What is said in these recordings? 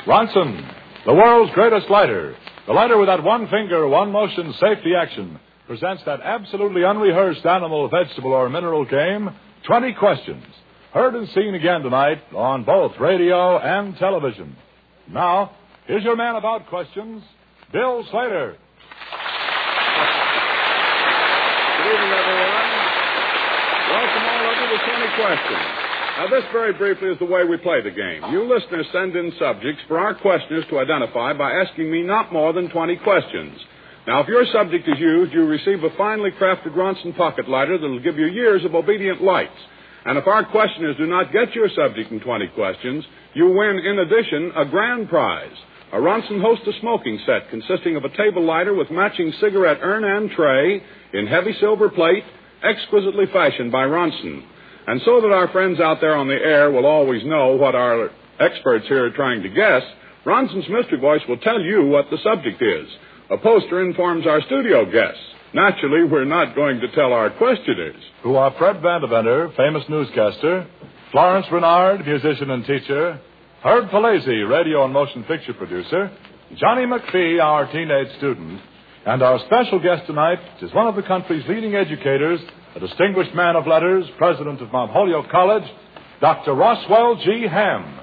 Ronson, the world's greatest lighter. The lighter with that one finger, one motion safety action presents that absolutely unrehearsed animal, vegetable, or mineral game, 20 Questions. Heard and seen again tonight on both radio and television. Now, here's your man about questions, Bill Slater. Good evening, everyone. Welcome all of you to 20 Questions. Now, this very briefly is the way we play the game. You listeners send in subjects for our questioners to identify by asking me not more than 20 questions. Now, if your subject is used, you receive a finely crafted Ronson pocket lighter that will give you years of obedient lights. And if our questioners do not get your subject in 20 questions, you win, in addition, a grand prize. A Ronson Hostess smoking set consisting of a table lighter with matching cigarette urn and tray in heavy silver plate, exquisitely fashioned by Ronson. And so that our friends out there on the air will always know what our experts here are trying to guess, Ronson's Mystery Voice will tell you what the subject is. A poster informs our studio guests. Naturally, we're not going to tell our questioners. Who are Fred Vandeventer, famous newscaster, Florence Renard, musician and teacher, Herb Palazzi, radio and motion picture producer, Johnny McPhee, our teenage student, and our special guest tonight is one of the country's leading educators, a distinguished man of letters, president of Mount Holyoke College, Dr. Roswell G. Ham.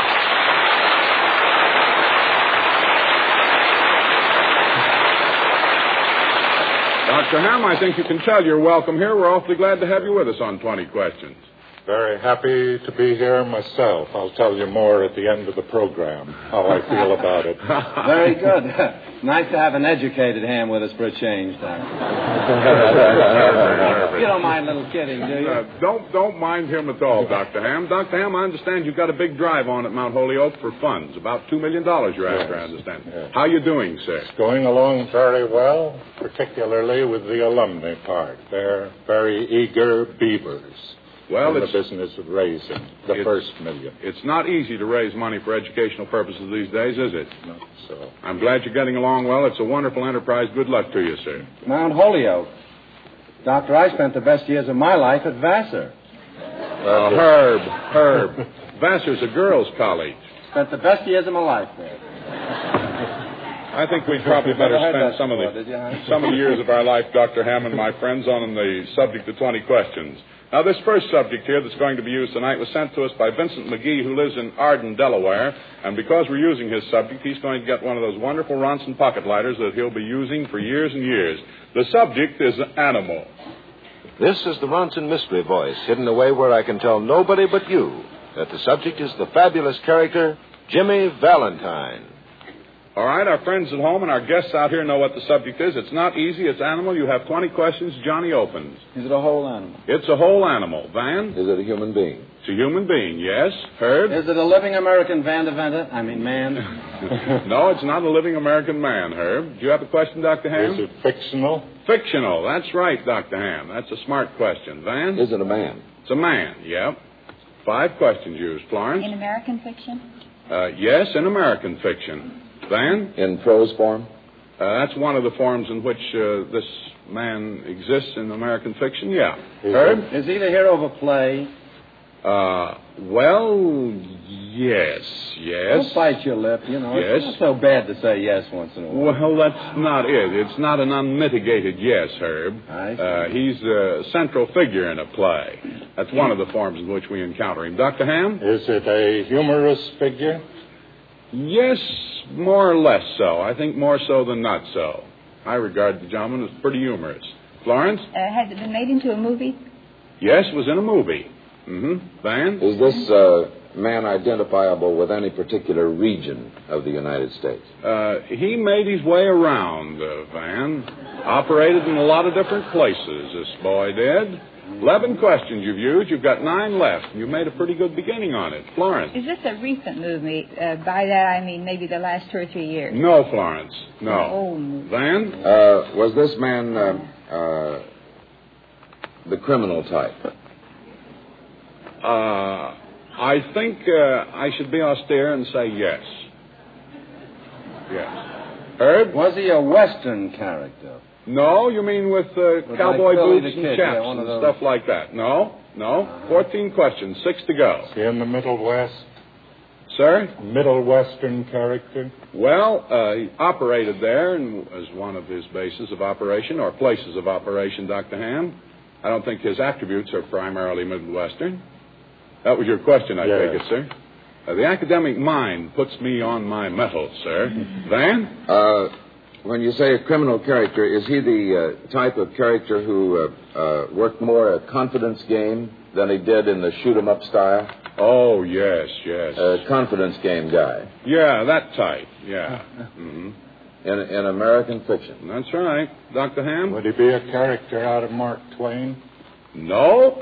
Dr. Ham, I think you can tell you're welcome here. We're awfully glad to have you with us on 20 Questions. Very happy to be here myself. I'll tell you more at the end of the program, how I feel about it. Very good. Nice to have an educated Ham with us for a change, Doctor. You don't mind little kidding, do you? Don't mind him at all, Dr. Ham. Dr. Ham, I understand you've got a big drive on at Mount Holyoke for funds. About $2 million you're after, I understand. Yes. How you doing, sir? It's going along very well, particularly with the alumni part. They're very eager beavers. Well, in the business of raising the first $1 million. It's not easy to raise money for educational purposes these days, is it? Not so. I'm glad you're getting along well. It's a wonderful enterprise. Good luck to you, sir. Mount Holyoke. Doctor, I spent the best years of my life at Vassar. Herb. Vassar's a girls' college. Spent the best years of my life there. I think we'd probably better spend some of the years of our life, Dr. Ham and my friends, on the subject of 20 Questions. Now, this first subject here that's going to be used tonight was sent to us by Vincent McGee, who lives in Arden, Delaware. And because we're using his subject, he's going to get one of those wonderful Ronson pocket lighters that he'll be using for years and years. The subject is animal. This is the Ronson Mystery Voice, hidden away where I can tell nobody but you that the subject is the fabulous character Jimmy Valentine. All right, our friends at home and our guests out here know what the subject is. It's not easy. It's animal. You have 20 questions. Johnny opens. Is it a whole animal? It's a whole animal. Van? Is it a human being? It's a human being, yes. Herb? Is it a living American man? No, it's not a living American man, Herb. Do you have a question, Dr. Ham? Is it fictional? Fictional. That's right, Dr. Ham. That's a smart question. Van? Is it a man? It's a man, yep. 5 questions used. Florence? In American fiction? Yes, in American fiction. Van? In prose form? That's one of the forms in which this man exists in American fiction, yeah. Herb? Is he the hero of a play? Well, yes. Don't bite your lip, you know. Yes. It's not so bad to say yes once in a while. Well, that's not it. It's not an unmitigated yes, Herb. I see. He's a central figure in a play. That's one of the forms in which we encounter him. Dr. Ham? Is it a humorous figure? Yes, more or less so. I think more so than not so. I regard the gentleman as pretty humorous. Florence? Has it been made into a movie? Yes, it was in a movie. Van? Is this man identifiable with any particular region of the United States? He made his way around, Van. Operated in a lot of different places, this boy did. 11 questions you've used. You've got 9 left. You made a pretty good beginning on it. Florence? Is this a recent movie? By that, I mean maybe the last 2 or 3 years. No, Florence. No. Oh. Van? Was this man the criminal type? I think I should be austere and say yes. Yes. Herb? Was he a Western character? No, you mean with cowboy like boots and Kid, chaps yeah, and stuff like that. No. 14 questions, 6 to go. Is he in the Middle West? Sir? Middle Western character? Well, he operated there and as one of his bases of operation or places of operation, Dr. Ham. I don't think his attributes are primarily Middle Western. That was your question, I take it, sir. The academic mind puts me on my mettle, sir. Van? When you say a criminal character, is he the type of character who worked more a confidence game than he did in the shoot-'em-up style? Oh, yes. A confidence game guy. Yeah, that type, yeah. Mm-hmm. In American fiction. That's right. Dr. Ham? Would he be a character out of Mark Twain? No.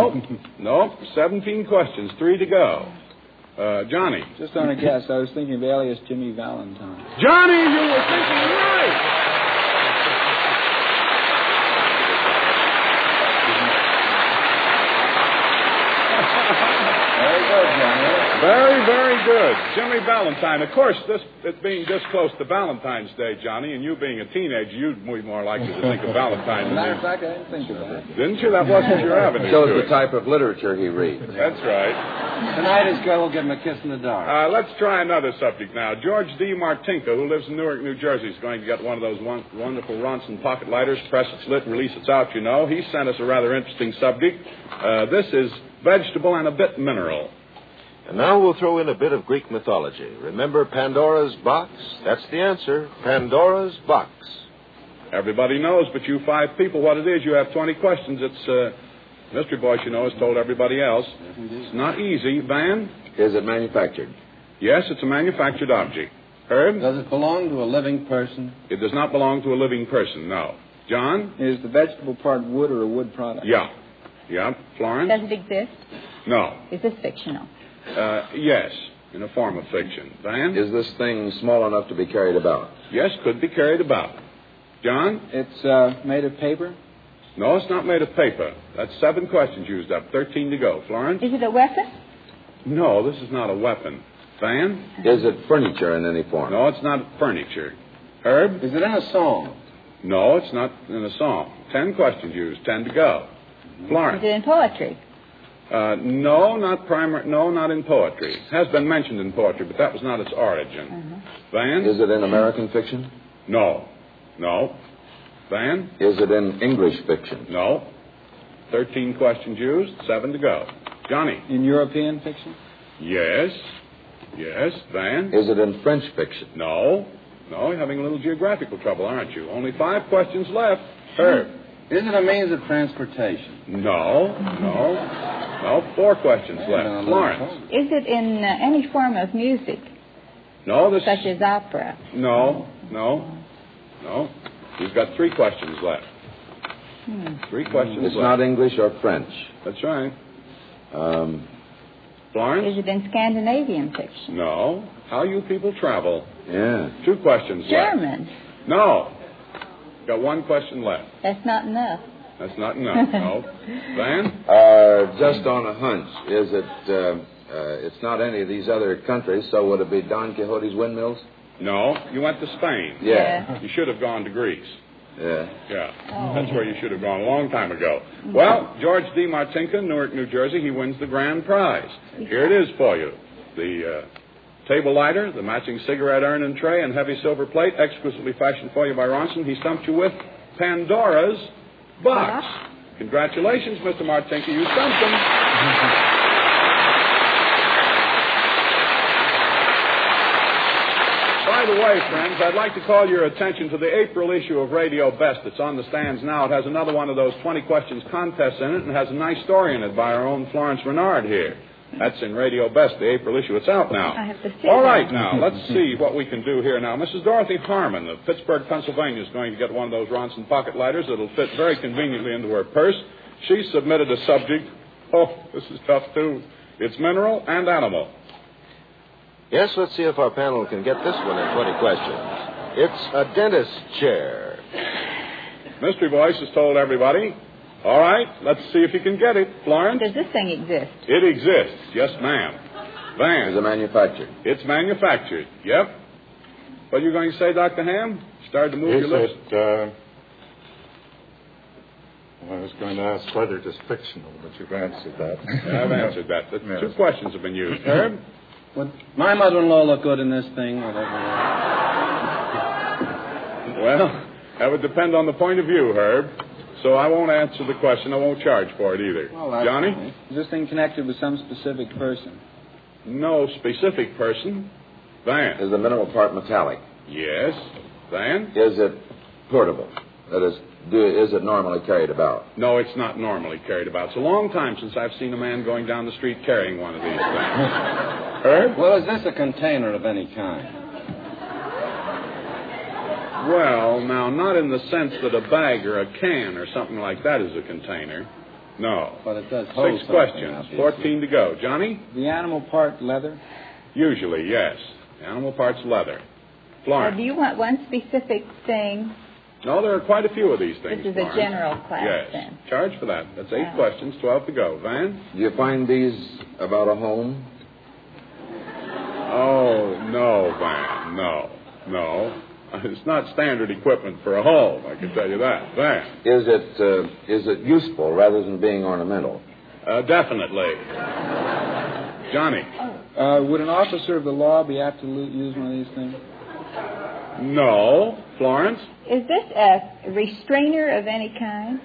17 questions, 3 to go. Johnny. Just on a guess, I was thinking of alias Jimmy Valentine. Johnny, you were thinking right. Very good, Johnny. Very, very good. Jimmy Valentine. Of course, it being this close to Valentine's Day, Johnny, and you being a teenager, you'd be more likely to think of Valentine. As a matter of fact, I didn't think of that. Didn't you? That wasn't your avenue. Shows the type of literature he reads. That's right. Tonight his girl will give him a kiss in the dark. Let's try another subject now. George D. Martinka, who lives in Newark, New Jersey, is going to get one of those wonderful Ronson pocket lighters, press it's lit, and release it's out, you know. He sent us a rather interesting subject. This is vegetable and a bit mineral. And now we'll throw in a bit of Greek mythology. Remember Pandora's box? That's the answer. Pandora's box. Everybody knows, but you 5 people, what it is. You have 20 questions. It's Mystery Voice, you know, has told everybody else. It's not easy. Van? Is it manufactured? Yes, it's a manufactured object. Herb? Does it belong to a living person? It does not belong to a living person, no. John? Is the vegetable part wood or a wood product? Yeah. Florence? Does it exist? No. Is this fictional? Yes, in a form of fiction. Van? Is this thing small enough to be carried about? Yes, could be carried about. John? It's made of paper? No, it's not made of paper. That's 7 questions used up, 13 to go. Florence? Is it a weapon? No, this is not a weapon. Van? Is it furniture in any form? No, it's not furniture. Herb? Is it in a song? No, it's not in a song. 10 questions used, 10 to go. Florence? Is it in poetry? No, not in poetry. It has been mentioned in poetry, but that was not its origin. Van? Is it in American fiction? No. Van? Is it in English fiction? No. 13 questions used, 7 to go. Johnny? In European fiction? Yes. Van? Is it in French fiction? No. You're having a little geographical trouble, aren't you? Only 5 questions left. Herb? Is it a means of transportation? No. 4 questions left. Florence? Is it in any form of music, No, such as opera? No. You've got 3 questions left. 3 questions It's left. not English or French. That's right. Florence? Is it in Scandinavian fiction? No. How you people travel? Yeah. 2 questions left. German? No. Got 1 question left. That's not enough. That's not enough. No. Van? Just on a hunch, is it, it's not any of these other countries, so would it be Don Quixote's windmills? No. You went to Spain. Yeah. You should have gone to Greece. Yeah. Oh. That's where you should have gone a long time ago. Well, George D. Martinka, Newark, New Jersey, he wins the grand prize. Here it is for you. The table lighter, the matching cigarette urn and tray, and heavy silver plate, exquisitely fashioned for you by Ronson. He stumped you with Pandora's box. Congratulations, Mr. Martinka. You stumped him. By the way, friends, I'd like to call your attention to the April issue of Radio Best. It's on the stands now. It has another one of those 20 questions contests in it and has a nice story in it by our own Florence Renard here. That's in Radio Best, the April issue. It's out now. I have to see All that. right, now, let's see what we can do here now. Mrs. Dorothy Harmon of Pittsburgh, Pennsylvania, is going to get one of those Ronson pocket lighters that'll fit very conveniently into her purse. She submitted a subject. Oh, this is tough, too. It's mineral and animal. Yes, let's see if our panel can get this one in 20 questions. It's a dentist's chair. Mystery Voice has told everybody. All right, let's see if you can get it. Florence? Does this thing exist? It exists. Yes, ma'am. Van? Is it manufactured? It's manufactured. Yep. What are you going to say, Dr. Ham? Started to move your lips. I was going to ask whether it is fictional, but you've answered that. I've answered that. The 2 questions have been used. Herb? Would my mother-in-law look good in this thing? Well, that would depend on the point of view, Herb. So I won't answer the question. I won't charge for it either. Well, that's Johnny? fine. Is this thing connected with some specific person? No specific person. Van? Is the minimal part metallic? Yes. Van? Is it portable? That is, is it normally carried about? No, it's not normally carried about. It's a long time since I've seen a man going down the street carrying one of these things. Herb? Well, is this a container of any kind? Well, now, not in the sense that a bag or a can or something like that is a container. No. But it does hold 6 something, questions. obviously. 14 to go. Johnny? The animal part leather? Usually, yes. Animal parts leather. Florence? Do you want one specific thing? No, there are quite a few of these things. This is a Florence. general class, Yes. then. Charge for that. That's 8 Yeah. questions, 12 to go. Van? Do you find these about a home? Oh, no, Van. No. It's not standard equipment for a home, I can tell you that. Van? Is it useful rather than being ornamental? Definitely. Johnny? Would an officer of the law be apt to use one of these things? No. Florence? Is this a restrainer of any kind?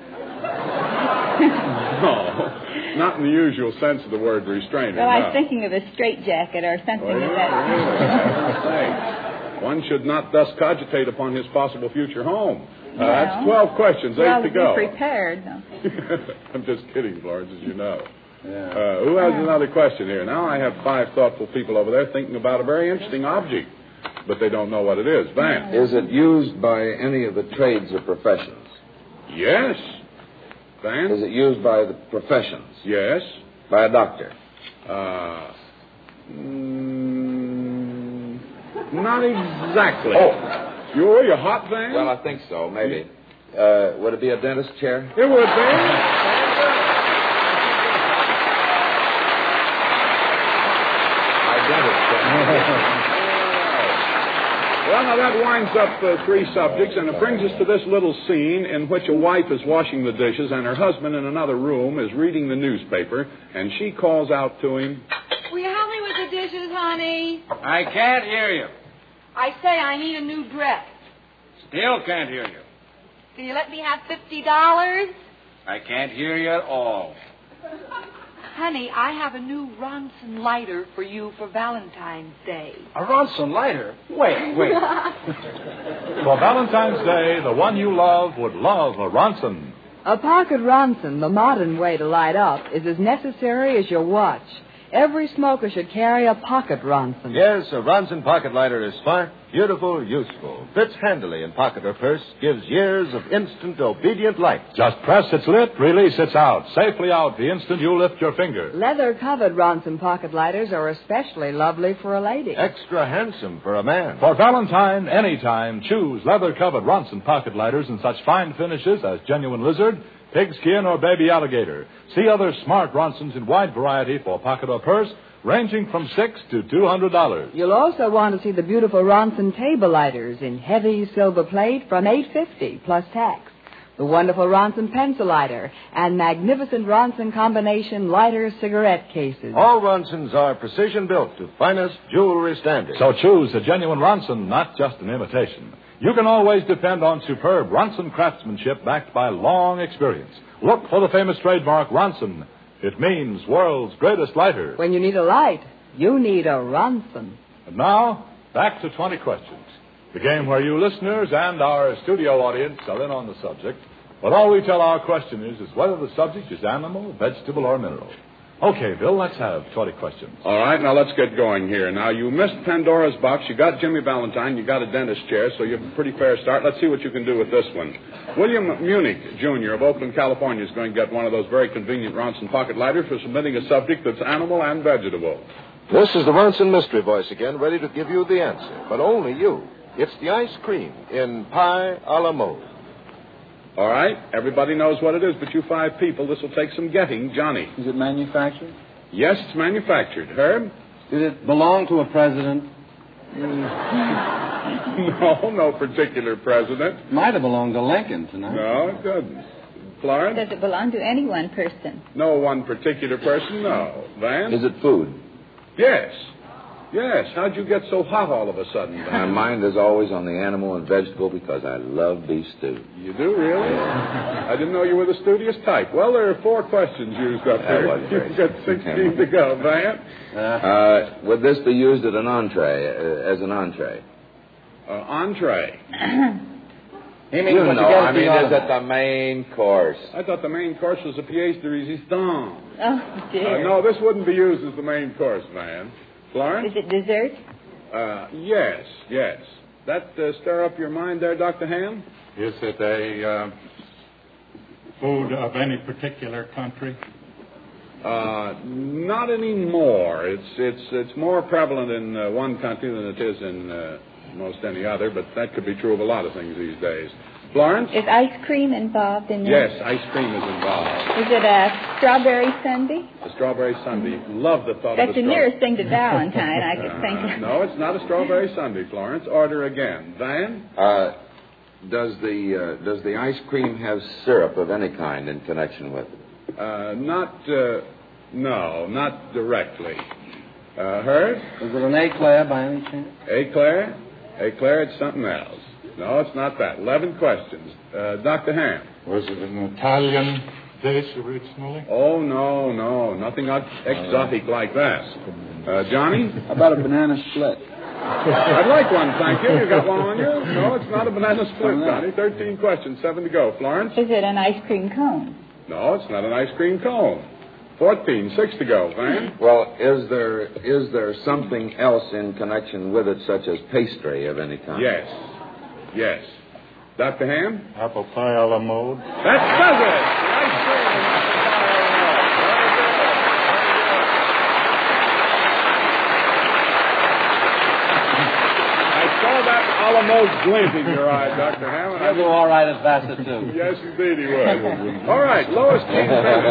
No. Not in the usual sense of the word restrainer. Well, I no. was thinking of a straitjacket or something Well, of yeah, that. yeah. One should not thus cogitate upon his possible future home. Well, That's 12 questions, 8 to go. Be prepared. No. I'm just kidding, Florence, as you know. Yeah. Who has another question here? Now I have 5 thoughtful people over there thinking about a very interesting object, but they don't know what it is. Van? Is it used by any of the trades or professions? Yes. Van? Is it used by the professions? Yes. By a doctor? Not exactly. Oh. You're hot, Van? Well, I think so, maybe. Would it be a dentist chair? It would be. Well, now that winds up 3 subjects, and it brings us to this little scene in which a wife is washing the dishes and her husband in another room is reading the newspaper, and she calls out to him, Will you help me with the dishes, honey? I can't hear you. I say I need a new dress. Still can't hear you. Can you let me have $50? I can't hear you at all. Honey, I have a new Ronson lighter for you for Valentine's Day. A Ronson lighter? Wait. For Valentine's Day, the one you love would love a Ronson. A pocket Ronson, the modern way to light up, is as necessary as your watch. Every smoker should carry a pocket Ronson. Yes, a Ronson pocket lighter is smart, beautiful, useful. Fits handily in pocket or purse, gives years of instant, obedient light. Just press its lit, release it's out. Safely out the instant you lift your finger. Leather-covered Ronson pocket lighters are especially lovely for a lady. Extra handsome for a man. For Valentine, anytime, choose leather-covered Ronson pocket lighters in such fine finishes as genuine lizard, pigskin, or baby alligator. See other smart Ronsons in wide variety for pocket or purse, ranging from $6 to $200. You'll also want to see the beautiful Ronson table lighters in heavy silver plate from $8.50 plus tax. The wonderful Ronson pencil lighter and magnificent Ronson combination lighter cigarette cases. All Ronsons are precision built to finest jewelry standards. So choose a genuine Ronson, not just an imitation. You can always depend on superb Ronson craftsmanship backed by long experience. Look for the famous trademark Ronson. It means world's greatest lighter. When you need a light, you need a Ronson. And now, back to 20 questions. The game where you listeners and our studio audience are in on the subject, but all we tell our questioners is whether the subject is animal, vegetable, or mineral. Okay, Bill, let's have 20 questions. All right, now let's get going here. Now, you missed Pandora's box. You got Jimmy Valentine. You got a dentist chair, so you have a pretty fair start. Let's see what you can do with this one. William Munich, Jr. of Oakland, California, is going to get one of those very convenient Ronson pocket lighters for submitting a subject that's animal and vegetable. This is the Ronson mystery voice again, ready to give you the answer, but only you. It's the ice cream in pie a la mode. All right, everybody knows what it is, but you 5 people, this will take some getting. Johnny. Is it manufactured? Yes, it's manufactured. Herb? Did it belong to a president? No particular president. Might have belonged to Lincoln tonight. No, it doesn't. Florence? Does it belong to any one person? No one particular person, no. Van? Is it food? Yes. Yes. How'd you get so hot all of a sudden, My Van? mind is always on the animal and vegetable because I love beef stew. You do, really? I didn't know you were the studious type. Well, there are 4 questions used up here. was very You've got 16 to go, Van. Would this be used at an entree, as an entree? Entree. He means what you get at the is autumn. it the main course? I thought the main course was a pièce de résistance. Oh, dear. No, this wouldn't be used as the main course, Van. Florence? Is it dessert? Yes. That stir up your mind there, Dr. Ham? Is it a food of any particular country? Not anymore. It's more prevalent in one country than it is in most any other, but that could be true of a lot of things these days. Florence? Is ice cream involved in this? Yes, ice cream is involved. Is it a strawberry sundae? A strawberry sundae. Love the thought That's of a the nearest thing to Valentine I could think of. No, it's not a strawberry sundae, Florence. Order again. Van? Does the ice cream have syrup of any kind in connection with it? No, not directly. Herb? Is it an eclair by any chance? Eclair? Eclair, it's something else. No, it's not that. 11 questions. Dr. Ham? Was it an Italian dish originally? Oh, no. Nothing exotic like that. Johnny? How about a banana split? I'd like one, thank you. You got one on you? No, it's not a banana split, Johnny. 13 questions, 7 to go. Florence? Is it an ice cream cone? No, it's not an ice cream cone. 14, 6 to go. Van? Well, is there something else in connection with it, such as pastry of any kind? Yes. Dr. Ham? Apple pie a la mode? That does it! The ice cream and apple pie a la mode. I saw that a la mode glint in your eye, Dr. Ham. And He'll do all right at Vassar, too. Yes, indeed he would. All right, Lois Jean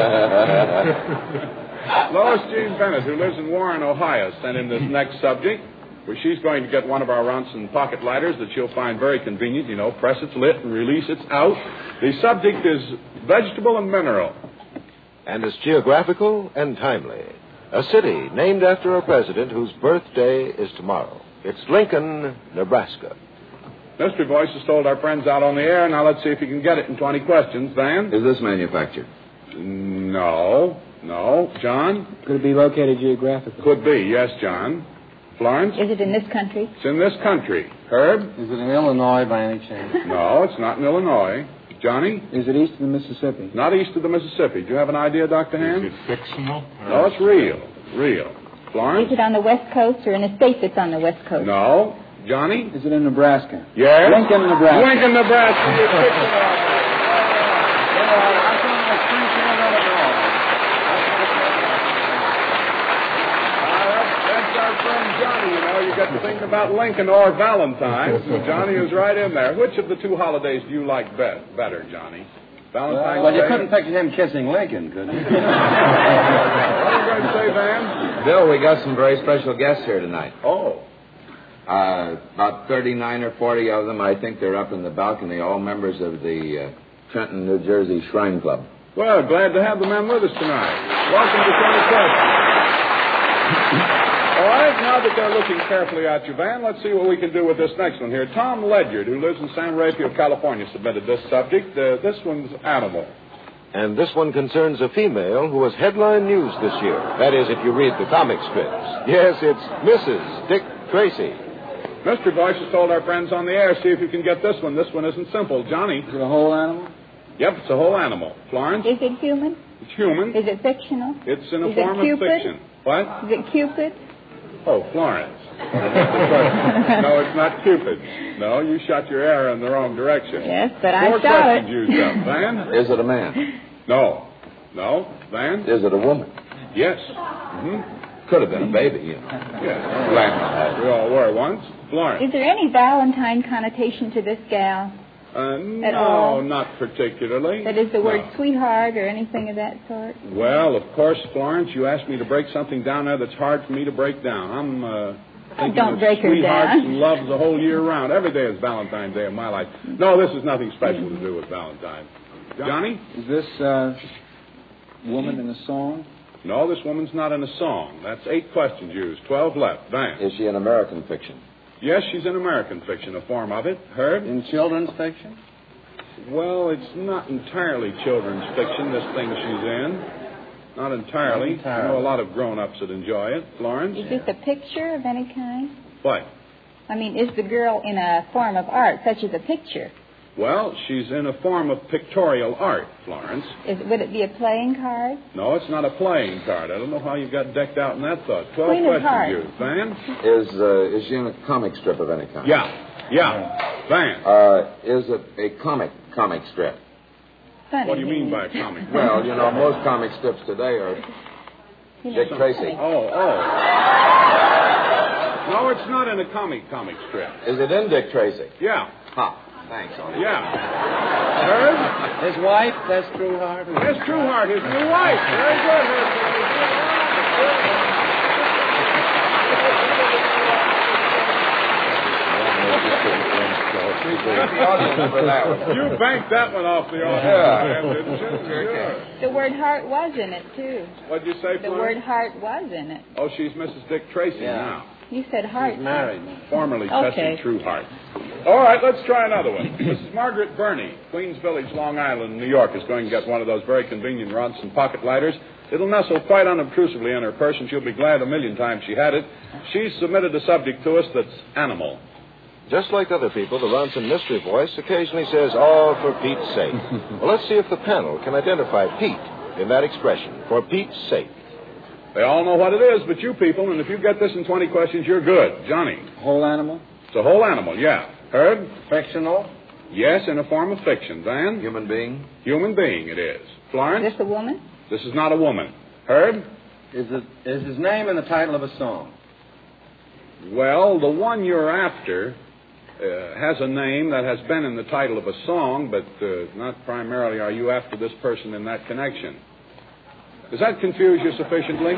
Bennett. Lois Jean Bennett, who lives in Warren, Ohio, sent in this next subject, where she's going to get one of our Ronson pocket lighters that she'll find very convenient. You know, press it's lit and release it's out. The subject is vegetable and mineral. And it's geographical and timely. A city named after a president whose birthday is tomorrow. It's Lincoln, Nebraska. Mystery Voice has told our friends out on the air. Now let's see if you can get it in 20 questions. Van? Is this manufactured? No. John? Could it be located geographically? Could be, yes, John. Florence? Is it in this country? It's in this country. Herb? Is it in Illinois by any chance? No, it's not in Illinois. Johnny? Is it east of the Mississippi? Not east of the Mississippi. Do you have an idea, Dr. Ham? Is it fictional? No, it's real. Florence? Is it on the West Coast or in a state that's on the West Coast? No. Johnny? Is it in Nebraska? Yes? Lincoln, Nebraska. Lincoln, Nebraska. You're fictional. That's our friend Johnny, you know. You got to think about Lincoln or Valentine's. And Johnny is right in there. Which of the 2 holidays do you like better, Johnny? Valentine's Well, Day? you couldn't picture him kissing Lincoln, could you? What are you going to say, Van? Bill, we got some very special guests here tonight. Oh. About 39 or 40 of them. I think they're up in the balcony, all members of the Trenton, New Jersey Shrine Club. Well, glad to have the men with us tonight. Welcome to 20 Questions. All right, now that they're looking carefully at you, Van, let's see what we can do with this next one here. Tom Ledyard, who lives in San Rafael, California, submitted this subject. This one's animal. And this one concerns a female who was headline news this year. That is, if you read the comic strips. Yes, it's Mrs. Dick Tracy. Mystery Voice has told our friends on the air, see if you can get this one. This one isn't simple. Johnny? Is it a whole animal? Yep, it's a whole animal. Florence? Is it human? It's human. Is it fictional? It's in a Is form it of Cupid? fiction. What? Is it Cupid? Oh, Florence. No, it's not Cupid. No, you shot your arrow in the wrong direction. Yes, but 4 I shot questions it. used up. Van? Is it a man? No. Van? Is it a woman? Yes. Could have been a baby, you know. Yes. We all were once. Florence? Is there any Valentine connotation to this gal? No, all? not particularly. That is the word No. sweetheart or anything of that sort? Well, of course, Florence, you asked me to break something down there that's hard for me to break down. I'm thinking don't of break her sweethearts down. and loves the whole year round. Every day is Valentine's Day of my life. No, this is nothing special to do with Valentine. Johnny? Is this woman in the song? No, this woman's not in a song. That's 8 questions used. 12 left. Van. Is she in American fiction? Yes, she's in American fiction, a form of it. Herb? In children's fiction? Well, it's not entirely children's fiction, this thing she's in. Not entirely. I know a lot of grown-ups that enjoy it. Florence? Is this a picture of any kind? What? I mean, is the girl in a form of art, such as a picture? Well, she's in a form of pictorial art, Florence. Would it be a playing card? No, it's not a playing card. I don't know how you got decked out in that thought. 12 Queen of questions Hearts. used. Van? Is she in a comic strip of any kind? Yeah. Van? Is it a comic strip? Funny. What do you mean by a comic? Well, you know, most comic strips today are Dick Tracy. Oh. No, it's not in a comic strip. Is it in Dick Tracy? Yeah. Ha. Thanks, Artie. Yeah. Herb? His wife, Tess Trueheart. Tess Trueheart, his new wife. Very good, Herb. You banked that one off the audience, didn't you? Sure. The word heart was in it, too. What'd you say, The Florence? word heart was in it. Oh, she's Mrs. Dick Tracy now. You said heart. She's married. Formerly Okay. Tessie Trueheart. All right, let's try another one. Mrs. Margaret Burney, Queens Village, Long Island, New York, is going to get one of those very convenient Ronson pocket lighters. It'll nestle quite unobtrusively in her purse, and she'll be glad a million times she had it. She's submitted a subject to us that's animal. Just like other people, the Ronson mystery voice occasionally says, "Oh, for Pete's sake." Well, let's see if the panel can identify Pete in that expression, "for Pete's sake." They all know what it is, but you people, and if you get this in 20 questions, you're good. Johnny? Whole animal? It's a whole animal, yeah. Herb? Fictional? Yes, in a form of fiction. Van? Human being? Human being, it is. Florence? Is this a woman? This is not a woman. Herb? Is his name in the title of a song? Well, the one you're after has a name that has been in the title of a song, but not primarily are you after this person in that connection. Does that confuse you sufficiently?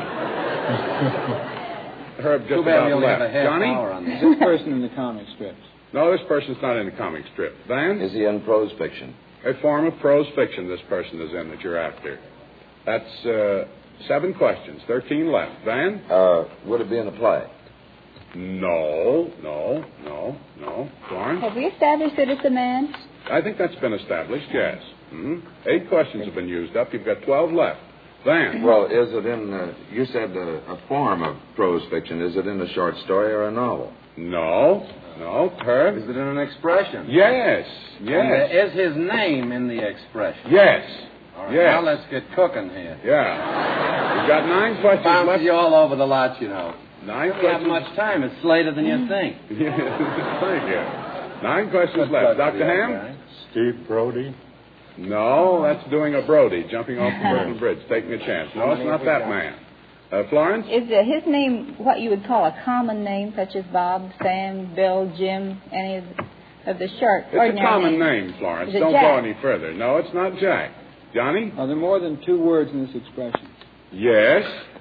Herb just Too bad we about only have left. a half Johnny? hour on Is this. this person in the comic strips? No, this person's not in the comic strip. Van? Is he in prose fiction? A form of prose fiction this person is in that you're after. That's 7 questions, 13 left. Van? Would it be in a play? No. Florence? Have we established that it's a man? I think that's been established, yes. 8 questions have been used up. You've got 12 left. Van? Well, is it in, you said a form of prose fiction. Is it in a short story or a novel? No. Herb? Is it in an expression? Yes. And is his name in the expression? Yes. All right, yes. now let's get cooking here. Yeah. You've got 9 questions Bounces left. you all over the lot, you know. 9 We have questions. much time. It's later than you think. Yeah, thank you. 9 questions left. Dr. Ham? Steve Brody. No, that's doing a Brody, jumping off the Brooklyn Bridge, taking a chance. No, it's not that man. Florence? Is his name what you would call a common name, such as Bob, Sam, Bill, Jim, any of the short, It's a ordinary common names? name, Florence. Is it Don't Jack? go any further. No, it's not Jack. Johnny? Are there more than 2 words in this expression? Yes.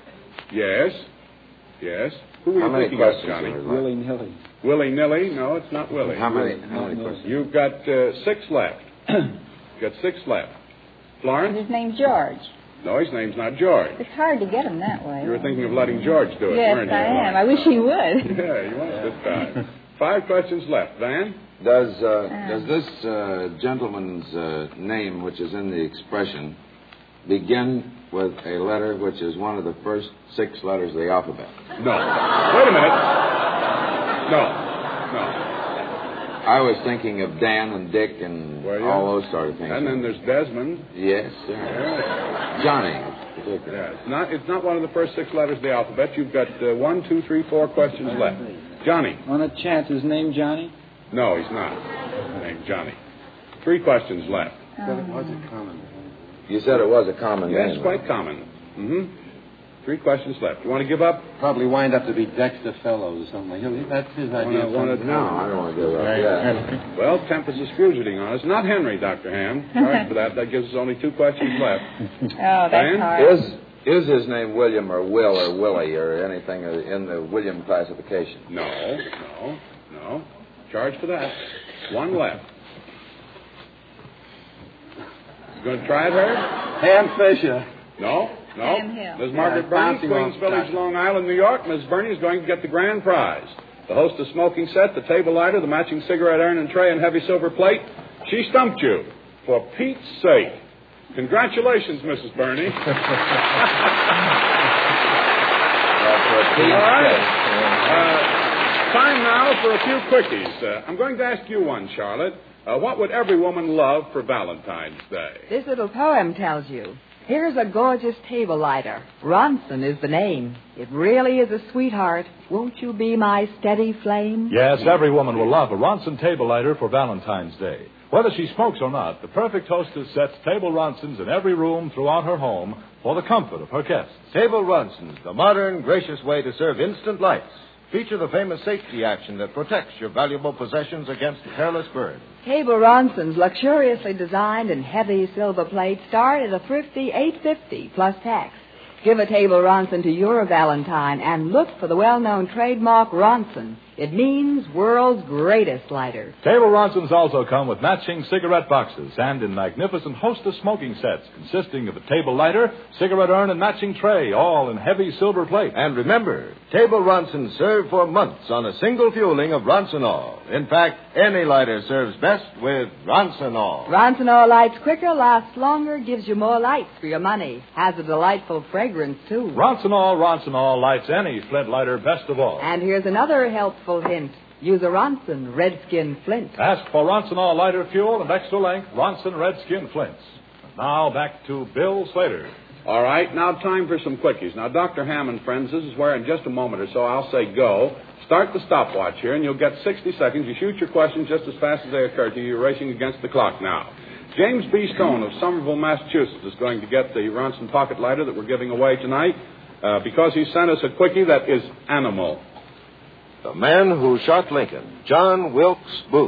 Who were How you many thinking of, questions Johnny? are there? Willy-nilly. Willy-nilly? No, it's not Willie. How many questions? You've got 6 left. You've got 6 left. Florence? His name's George. No, his name's not George. It's hard to get him that way. You were thinking of letting George do it, Yes, weren't you? I am. I wish he would. Yeah, he was this time. 5 questions left. Van? Does this gentleman's name, which is in the expression, begin with a letter which is one of the first 6 letters of the alphabet? No. Wait a minute. No. I was thinking of Dan and Dick and Were you? all those sort of things. And then there's Desmond. Yes, sir. Yeah. Johnny. Yeah, it's not one of the first 6 letters of the alphabet. You've got 1, 2, 3, 4 questions left. Johnny? On a chance, his name Johnny? No, he's not. His name's Johnny. 3 questions left. But it was a common name. You said it was a common Yes, name. quite common. 3 questions left. You want to give up? Probably wind up to be Dexter Fellows or something. That's his idea. No, No, I don't want to give up. Yeah. Well, Tempest is fugiting on us. Not Henry, Dr. Ham. Sorry for that. That gives us only 2 questions left. Oh, that's Dan? hard. Is his name William or Will or Willie or anything in the William classification? No. Charge for that. 1 left. You going to try it, Herb? Ham Fisher. No. No. Sam Hill. Ms. Margaret Burney, bouncing Queens off Village, Doctor. Long Island, New York. Ms. Burney is going to get the grand prize. The hostess smoking set, the table lighter, the matching cigarette urn and tray, and heavy silver plate. She stumped you. For Pete's sake. Congratulations, Mrs. Burney. All right. Time now for a few quickies. I'm going to ask you one, Charlotte. What would every woman love for Valentine's Day? This little poem tells you. Here's a gorgeous table lighter. Ronson is the name. It really is a sweetheart. Won't you be my steady flame? Yes, every woman will love a Ronson table lighter for Valentine's Day. Whether she smokes or not, the perfect hostess sets table Ronsons in every room throughout her home for the comfort of her guests. Table Ronsons, the modern, gracious way to serve instant lights. Feature the famous safety action that protects your valuable possessions against careless burn. Table Ronsons, luxuriously designed in heavy silver plate, start at a thrifty $8.50 plus tax. Give a table Ronson to your Valentine and look for the well-known trademark Ronson. It means world's greatest lighter. Table Ronsons also come with matching cigarette boxes and in magnificent hostess smoking sets consisting of a table lighter, cigarette urn, and matching tray, all in heavy silver plate. And remember, Table Ronsons serve for months on a single fueling of Ronsonol. In fact, any lighter serves best with Ronsonol. Ronsonol lights quicker, lasts longer, gives you more lights for your money. Has a delightful fragrance, too. Ronsonol lights any flint lighter best of all. And here's another helpful hint. Use a Ronson Redskin Flint. Ask for Ronsonol lighter fuel and extra length Ronson Redskin Flints. And now back to Bill Slater. All right, now time for some quickies. Now, Dr. Hammond, friends, this is where in just a moment or so I'll say go. Start the stopwatch here, and you'll get 60 seconds. You shoot your questions just as fast as they occur to you. You're racing against the clock now. James B. Stone of Somerville, Massachusetts, is going to get the Ronson pocket lighter that we're giving away tonight because he sent us a quickie that is animal. The man who shot Lincoln, John Wilkes Booth.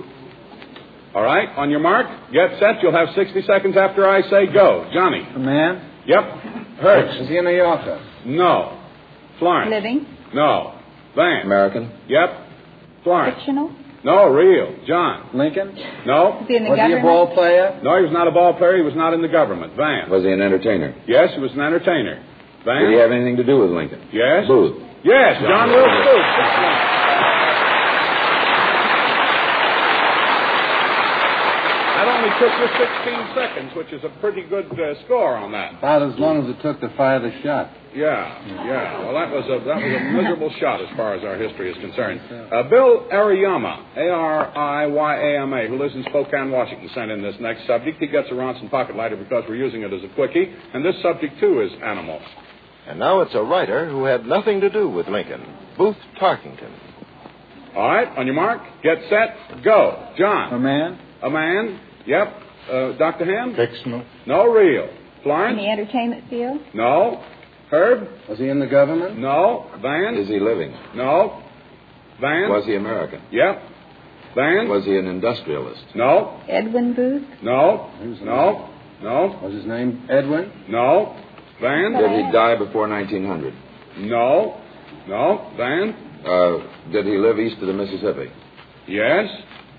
All right, on your mark, get set. You'll have 60 seconds after I say go. Johnny. A man? Yep. Hurst. Is he a New Yorker? No. Florence. Living. No. Van. American? Yep. Florence. Fictional. No, real. John. Lincoln? No. Is he in the Was he government? a ball player? No, he was not a ball player. He was not in the government. Van. Was he an entertainer? Yes, he was an entertainer. Van. Did he have anything to do with Lincoln? Yes. Booth. Yes, John Wilkes Booth. That only took you 16 seconds, which is a pretty good score on that. About as long as it took to fire the shot. Yeah. Well, that was a miserable shot as far as our history is concerned. Bill Ariyama, Ariyama, who lives in Spokane, Washington, sent in this next subject. He gets a Ronson pocket lighter because we're using it as a quickie, and this subject too is animal. And now it's a writer who had nothing to do with Lincoln, Booth Tarkington. All right, on your mark, get set, go. John. A man? A man. Yep. Dr. Ham? Fictional. No, real. In Florence? the entertainment field. No. Herb? Was he in the government? No. Van? Is he living? No. Van? Was he American? Yep. Van? Was he an industrialist? No. Edwin Booth. No. Who's No. No. Was his name Edwin? No. Van? Did he die before 1900? No. No. Van? Did he live east of the Mississippi? Yes.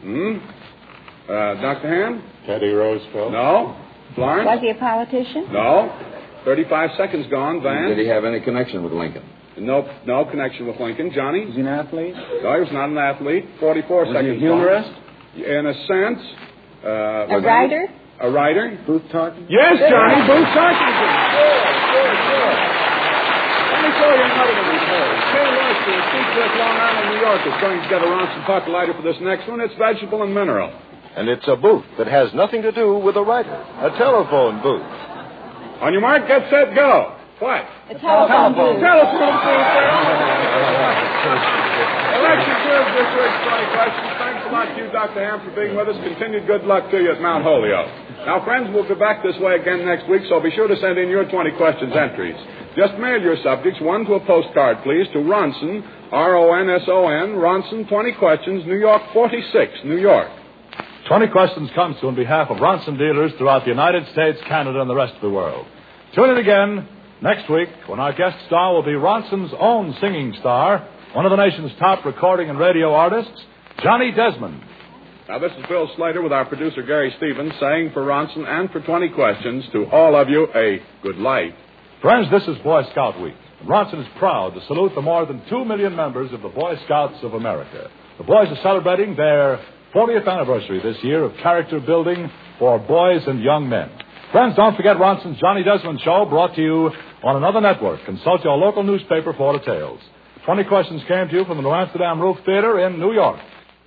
Dr. Ham? Teddy Roosevelt. No. Florence? Was he a politician? No. 35 seconds gone. Van? Did he have any connection with Lincoln? No connection with Lincoln. Johnny? Was he an athlete? No, he was not an athlete. 44 Was seconds he a humorist? gone. In a sense. A writer? A writer? Booth Tarkington? Yes, Johnny. Booth Tarkington. Sure. Let me show you another one we told. Kay Royster of Seacliff, Long Island, New York, is going to get a Ronson pocket lighter for this next one. It's vegetable and mineral. And it's a booth that has nothing to do with a writer, a telephone booth. On your mark, get set, go. What? A telephone booth. Telephone booth. Election serves this week's 20 questions. Thanks a lot to you, Dr. Ham, for being with us. Continued good luck to you at Mount Holyoke. Now, friends, we'll be back this way again next week, so be sure to send in your 20 questions entries. Just mail your subjects, one to a postcard, please, to Ronson, Ronson, Ronson, 20 Questions, New York 46, New York. 20 Questions comes to on behalf of Ronson dealers throughout the United States, Canada, and the rest of the world. Tune in again next week when our guest star will be Ronson's own singing star, one of the nation's top recording and radio artists, Johnny Desmond. Now, this is Bill Slater with our producer, Gary Stevens, saying for Ronson and for 20 Questions to all of you a good light. Friends, this is Boy Scout Week. Ronson is proud to salute the more than 2 million members of the Boy Scouts of America. The boys are celebrating their 40th anniversary this year of character building for boys and young men. Friends, don't forget Ronson's Johnny Desmond Show, brought to you on another network. Consult your local newspaper for details. 20 questions came to you from the New Amsterdam Roof Theater in New York.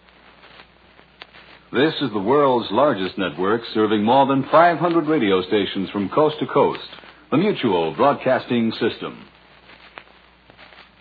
This is the world's largest network, serving more than 500 radio stations from coast to coast. The Mutual Broadcasting System.